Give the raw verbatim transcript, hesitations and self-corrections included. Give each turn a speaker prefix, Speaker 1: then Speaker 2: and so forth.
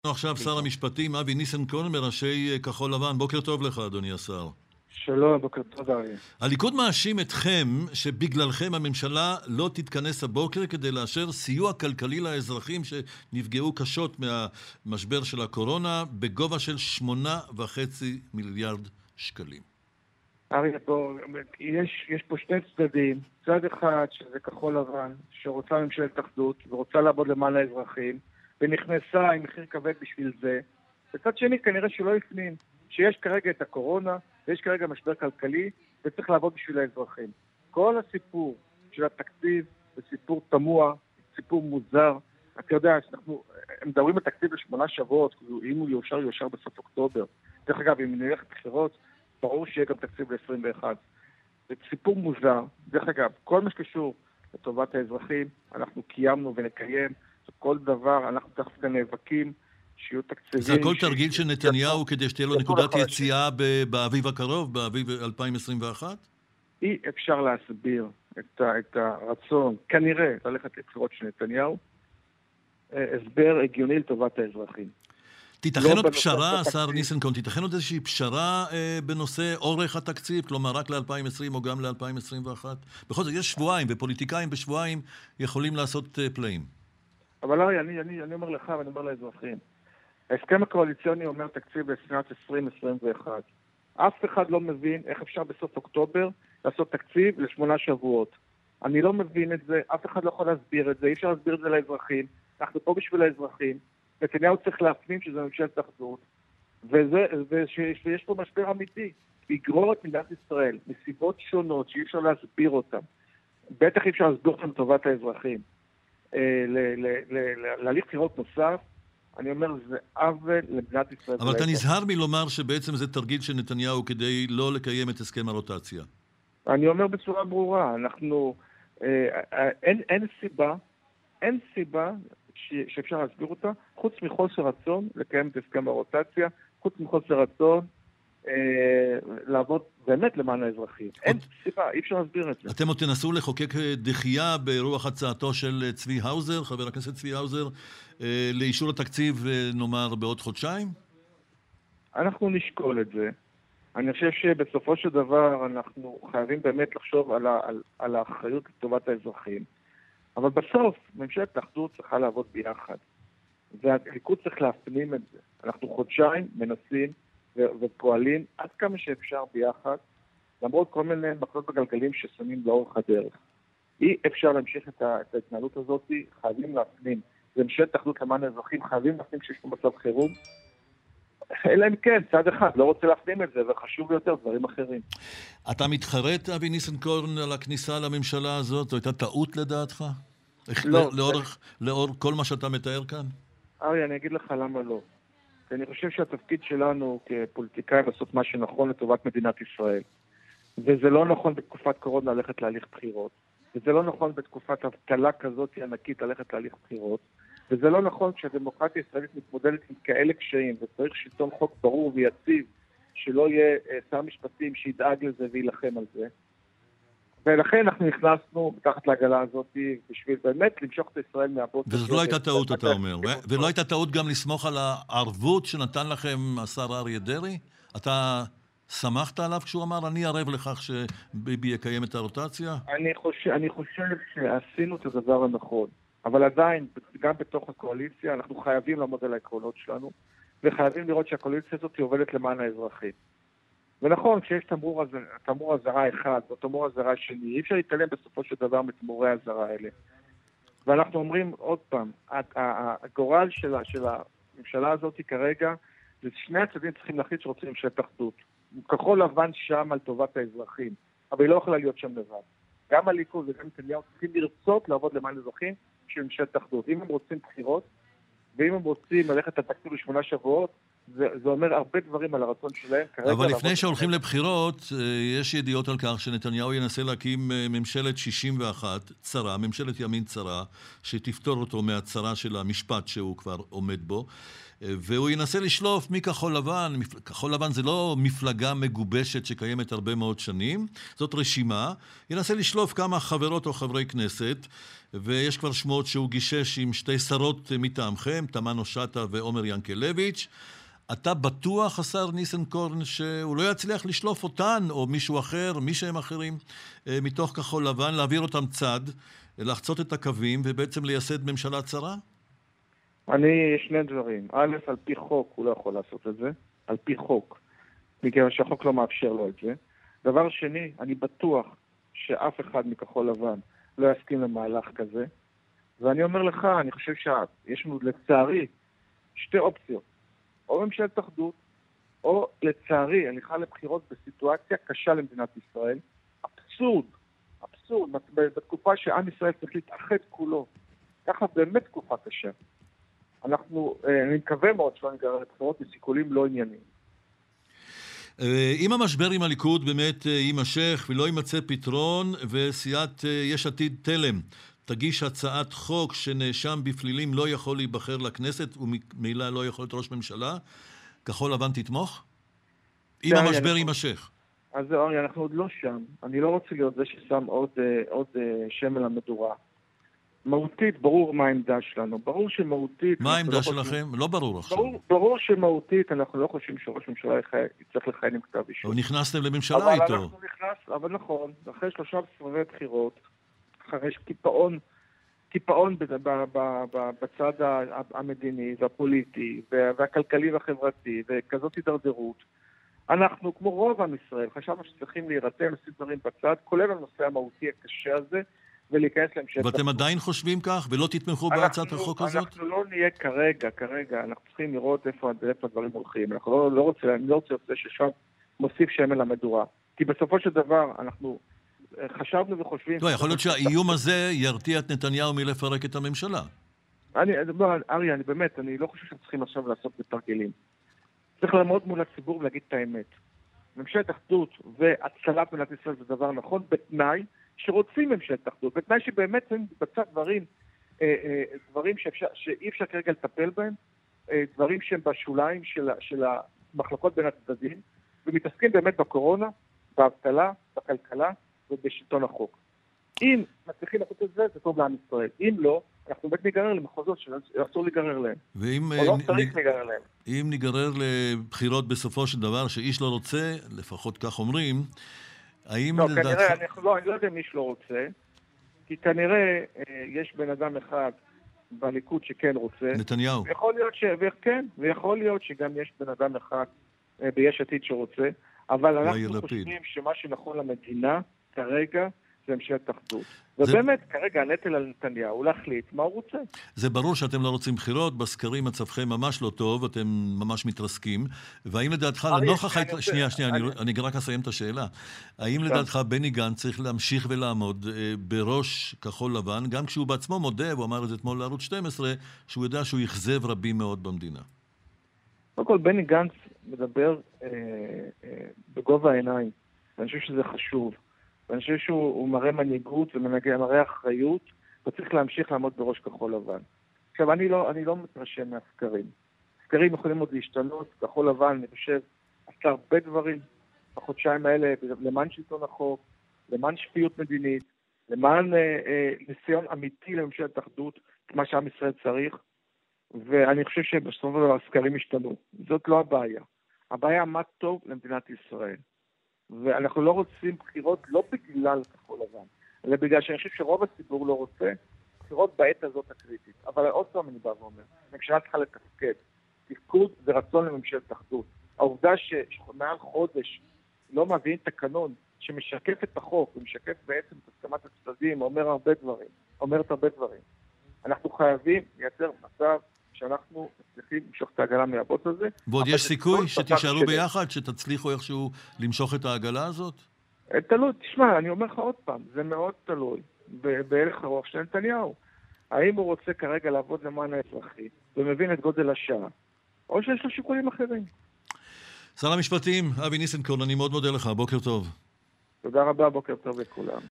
Speaker 1: עכשיו שר המשפטים אבי ניסנקורן מראשי כחול לבן. בוקר טוב לך, אדוני השר.
Speaker 2: שלום, בוקר טוב, אריה.
Speaker 1: הליכוד מאשים אתכם שבגללכם הממשלה לא תתכנס הבוקר כדי לאשר סיוע כלכלי לאזרחים שנפגעו קשות מהמשבר של הקורונה בגובה של שמונה וחצי מיליארד שקלים.
Speaker 2: אריה, פה, יש, יש פה שני צדדים. צד אחד שזה כחול לבן, שרוצה ממשלת אחדות ורוצה לעבוד למען האזרחים, ונכנסה עם מחיר כבד בשביל זה. וצד שני כנראה שלא הפנים, שיש כרגע את הקורונה, ויש כרגע משבר כלכלי, וצריך לעבוד בשביל האזרחים. כל הסיפור של התקציב זה סיפור תמוה, סיפור מוזר. אתה יודע, אנחנו, הם מדברים בתקציב לשמונה שבועות, אם הוא יאושר, יאושר בסוף אוקטובר. דרך אגב, אם נלך בחירות, ברור שיהיה גם תקציב ל-עשרים ואחת. זה סיפור מוזר. דרך אגב, כל מה שקשור לטובת האזרחים, אנחנו קיימנו ונקיים. כל דבר, אנחנו תכף כאן נאבקים, שיהיו תקציבים...
Speaker 1: זה הכל תרגיל של נתניהו כדי שתהיה לו נקודת יציאה באביב הקרוב, באביב אלפיים עשרים ואחת?
Speaker 2: אי אפשר להסביר את הרצון, כנראה, ללכת לבחירות של נתניהו, הסבר הגיוני לטובת האזרחים.
Speaker 1: תיתכן עוד פשרה, שר ניסנקורן, תיתכן עוד איזושהי פשרה בנושא אורך התקציב, כלומר רק ל-אלפיים ועשרים או גם ל-אלפיים עשרים ואחת? בכל זאת, יש שבועיים, ופוליטיקאים בשבועיים יכולים לעשות פלאים.
Speaker 2: אבל ארי, אני, אני, אני אומר לך ואני אומר לאזרחים, ההסכם הקואליציוני אומר תקציב לשנת עשרים עשרים ואחת. אף אחד לא מבין איך אפשר בסוף אוקטובר לעשות תקציב לשמונה שבועות. אני לא מבין את זה, אף אחד לא יכול להסביר את זה, אי אפשר להסביר את זה לאזרחים. אנחנו פה בשביל האזרחים. נתניהו צריך להפנים שזה ממשלת אחדות, וזה, ושיש, ויש פה משבר אמיתי. לגרור את מדינת ישראל מסיבות שונות שאי אפשר להסביר אותן. בטח אי אפשר להסביר אותן לטובת האזרחים. להליך בחירות נוסף, אני אומר, זה עוול למדינת ישראל.
Speaker 1: אבל אתה נזהר מלומר שבעצם זה תרגיל של נתניהו כדי לא לקיים את הסכם הרוטציה.
Speaker 2: אני אומר בצורה ברורה, אנחנו, אין, אין סיבה, אין סיבה שאפשר להסביר אותה, חוץ מחוסר רצון לקיים את הסכם הרוטציה, חוץ מחוסר רצון לעבוד באמת למען האזרחים. אין סיבה, אי אפשר להסביר את זה.
Speaker 1: אתם עוד תנסו לחוקק דחייה ברוח הצעתו של צבי האוזר, חבר הכנסת צבי האוזר, לאישור התקציב, נאמר, בעוד חודשיים?
Speaker 2: אנחנו נשקול את זה. אני חושב שבסופו של דבר אנחנו חייבים באמת לחשוב על, על, על האחריות לטובת האזרחים. אבל בסוף, ממשלת האחדות צריכה לעבוד ביחד. והליכוד צריך להפנים את זה. אנחנו חודשיים מנסים ופועלים עד כמה שאפשר ביחד, למרות כל מיני מקלות בגלגלים ששמים לאורך הדרך. אי אפשר להמשיך את ההתנהלות הזאת, חייבים להפנים. זה ממשלת אחדות למען האזרחים, חייבים להפנים כשיש פה מצב חירום. אלא אם כן, צד אחד לא רוצה להפנים את זה, וחשוב ביותר דברים אחרים.
Speaker 1: אתה מתחרט, אבי ניסנקורן, על הכניסה לממשלה הזאת? זו הייתה טעות לדעתך?
Speaker 2: לא.
Speaker 1: לאור כל מה שאתה מתאר כאן?
Speaker 2: ארי, אני אגיד לך למה לא. אני חושב שהתפקיד שלנו כפוליטיקאים לעשות מה שנכון לטובת מדינת ישראל. וזה לא נכון בתקופת קורונה ללכת להליך בחירות. וזה לא נכון בתקופת אבטלה כזאת ענקית ללכת להליך בחירות. וזה לא נכון כשהדמוקרטיה הישראלית מתמודדת עם כאלה קשיים, וצריך שלטון חוק ברור ויציב, שלא יהיה שר משפטים שידאג לזה וילחם על זה. ולכן אנחנו נכנסנו בתחת לעגלה הזאת בשביל באמת למשוך את ישראל מהבוט.
Speaker 1: וזאת לא הייתה טעות, אתה אומר. ולא הייתה טעות גם לסמוך על הערבות שנתן לכם השר אריה דרעי? אתה שמחת עליו כשהוא אמר, אני ערב לכך שביבי יקיים את הרוטציה?
Speaker 2: אני חושב, אני חושב שעשינו את הדבר הנכון. אבל עדיין, גם בתוך הקואליציה, אנחנו חייבים לעמוד על העקרונות שלנו, וחייבים לראות שהקואליציה הזאת עובדת למען האזרחים. ונכון, כשיש תמרור, תמרור הזרה אחד, או תמרור הזרה שני, אי אפשר להתעלם בסופו של דבר מתמורי הזרה האלה. ואנחנו אומרים עוד פעם, הגורל של, של הממשלה הזאת כרגע, זה שני הצדדים צריכים להחליט שרוצים ממשלת אחדות. כחול לבן שם על טובת האזרחים, אבל היא לא יכולה להיות שם לבד. גם הליכוד וגם נתניהו צריכים לרצות לעבוד למען אזרחים של ממשלת אחדות. אם הם רוצים בחירות, ואם הם רוצים ללכת לתקציב לשמונה שבועות, זה, זה אומר הרבה דברים על הרצון שלהם.
Speaker 1: אבל לפני שהולכים לבחירות, יש ידיעות על כך שנתניהו ינסה להקים ממשלת שישים ואחת, צרה, ממשלת ימין צרה, שתפתור אותו מהצרה של המשפט שהוא כבר עומד בו. והוא ינסה לשלוף מכחול לבן. כחול לבן זה לא מפלגה מגובשת שקיימת הרבה מאוד שנים, זאת רשימה. ינסה לשלוף כמה חברות או חברי כנסת, ויש כבר שמועות שהוא גישש עם שתי שרות מטעמכם, תמנו שטה ועומר ינקלביץ'. אתה בטוח, השר ניסנקורן, שהוא לא יצליח לשלוף אותן, או מישהו אחר, מי שהם אחרים, מתוך כחול לבן, להעביר אותם צד, לחצות את הקווים, ובעצם לייסד ממשלה צרה?
Speaker 2: אני, שני דברים. א', על פי חוק הוא לא יכול לעשות את זה. על פי חוק. מכיוון שהחוק לא מאפשר לו את זה. דבר שני, אני בטוח שאף אחד מכחול לבן לא יסכים למהלך כזה. ואני אומר לך, אני חושב שיש לנו לצערי שתי אופציות. או ממשלת אחדות, או לצערי הליכה לבחירות בסיטואציה קשה למדינת ישראל. אבסורד, אבסורד, בתקופה שעם ישראל צריך להתאחד כולו. ככה באמת תקופה קשה. אנחנו, אני מקווה מאוד שלא נגרר לבחירות מסיכולים לא ענייניים.
Speaker 1: אם המשבר עם הליכוד באמת יימשך ולא יימצא פתרון, וסיעת יש עתיד תלם תגיש הצעת חוק שנאשם בפלילים לא יכול להיבחר לכנסת וממילא לא יכול להיות ראש ממשלה, כחול לבן תתמוך? אם המשבר יימשך.
Speaker 2: אז אורי, אנחנו עוד לא שם. אני לא רוצה להיות זה ששם עוד, עוד שמן למדורה. מהותית, ברור מה העמדה שלנו. ברור שמהותית...
Speaker 1: מה העמדה
Speaker 2: לא
Speaker 1: שלכם?
Speaker 2: חושבים...
Speaker 1: לא ברור עכשיו.
Speaker 2: ברור, ברור שמהותית, אנחנו לא חושבים שראש ממשלה יצטרך לכהן עם כתב אישום.
Speaker 1: אבל נכנסתם לממשלה
Speaker 2: אבל
Speaker 1: איתו.
Speaker 2: אבל אנחנו נכנס, אבל נכון, אחרי שלושה סבבי בחירות, אחרי קיפאון, קיפאון בצד המדיני והפוליטי והכלכלי והחברתי, וכזאת הידרדרות, אנחנו, כמו רוב עם ישראל, חשבנו שצריכים להירתם, לשים דברים בצד, כולל הנושא המהותי הקשה הזה, ולהיכנס להמשך.
Speaker 1: ואתם עדיין חושבים כך, ולא תתמכו בהצעת החוק הזאת?
Speaker 2: אנחנו לא נהיה כרגע, כרגע, אנחנו צריכים לראות איפה הדברים הולכים. אנחנו לא, לא רוצה, אני לא רוצה לראות ששם מוסיף שמן למדורה. כי בסופו של דבר, אנחנו חשבנו וחושבים...
Speaker 1: לא, יכול להיות שהאיום הזה ירתיע את נתניהו מלפרק את הממשלה.
Speaker 2: אני, אריה, אני באמת, אני לא חושב שצריכים עכשיו לעשות בתרגילים. צריך לעמוד מול הציבור ולהגיד את האמת. ממשלת אחדות והצלת מדינת ישראל זה דבר נכון, בתנאי שרוצים ממשלת אחדות, בתנאי שבאמת הם בצד דברים, דברים שאפשר, שאי אפשר כרגע לטפל בהם, דברים שהם בשוליים של, של המחלקות בין הצדדים, ומתעסקים באמת בקורונה, באבטלה, בכלכלה ובשלטון החוק. אם מצליחים לעשות את זה, זה טוב לעם ישראל. אם לא, אנחנו באמת ניגרר למחוזות שאסור להיגרר להם.
Speaker 1: ואם,
Speaker 2: או לא צריך להיגרר להם.
Speaker 1: אם ניגרר לבחירות בסופו של דבר שאיש לא רוצה, לפחות כך אומרים, האם
Speaker 2: לא,
Speaker 1: לדעתך...
Speaker 2: כנראה, אני לא, אני לא יודע אם איש לא רוצה, כי כנראה אה, יש בן אדם אחד בליכוד שכן רוצה.
Speaker 1: נתניהו.
Speaker 2: ויכול להיות ש... וכן, ויכול להיות שגם יש בן אדם אחד אה, ביש עתיד שרוצה, אבל אנחנו חושבים שמה שנכון למדינה כרגע זה ממשלת אחדות. ובאמת, כרגע הנטל על נתניהו הוא להחליט מה הוא רוצה.
Speaker 1: זה ברור שאתם לא רוצים בחירות, בסקרים מצבכם ממש לא טוב, אתם ממש מתרסקים, והאם לדעתך, לנוכח... שנייה, שנייה, אני רק אסיים את השאלה. האם לדעתך בני גנץ צריך להמשיך ולעמוד בראש כחול לבן, גם כשהוא בעצמו מודה, והוא אמר את זה אתמול לערוץ שתים עשרה, שהוא יודע שהוא יכזב רבים מאוד במדינה?
Speaker 2: קודם כל, בני גנץ מדבר בגובה העיניים, ואני חושב שזה חשוב. ואני חושב שהוא מראה מנהיגות ומראה אחריות, וצריך להמשיך לעמוד בראש כחול לבן. עכשיו, אני לא, אני לא מתרשם מהסקרים. סקרים יכולים עוד להשתנות, כחול לבן, אני חושב, עשה הרבה דברים בחודשיים האלה, למען שלטון החוק, למען שפיות מדינית, למען אה, אה, ניסיון אמיתי לממשלת אחדות, מה שעם ישראל צריך, ואני חושב שבסופו של דבר הסקרים השתנו. זאת לא הבעיה. הבעיה מה טוב למדינת ישראל. ואנחנו לא רוצים בחירות לא בגלל כחול לבן, אלא בגלל שאני חושב שרוב הציבור לא רוצה בחירות בעת הזאת הקריטית. אבל עוד פעם אני בא ואומר, הממשלה צריכה לתפקד. תפקוד ורצון לממשלת אחדות. העובדה שמעל חודש לא מביאים תקנון שמשקף את החוק ומשקף בעצם את הסכמת הצדדים, אומר הרבה דברים, אומרת הרבה דברים. אנחנו חייבים לייצר מצב שאנחנו צריכים למשוך את העגלה מהבוט הזה.
Speaker 1: ועוד יש סיכוי שתישארו ביחד, שתצליחו איכשהו למשוך את העגלה הזאת?
Speaker 2: תלוי, תשמע, אני אומר לך עוד פעם, זה מאוד תלוי בהלך הרוח של נתניהו. האם הוא רוצה כרגע לעבוד למען האזרחי, ומבין את גודל השעה, או שיש לו שיקולים אחרים.
Speaker 1: שר המשפטים, אבי ניסנקורן, אני מאוד מודה לך, בוקר טוב.
Speaker 2: תודה רבה, בוקר טוב לכולם.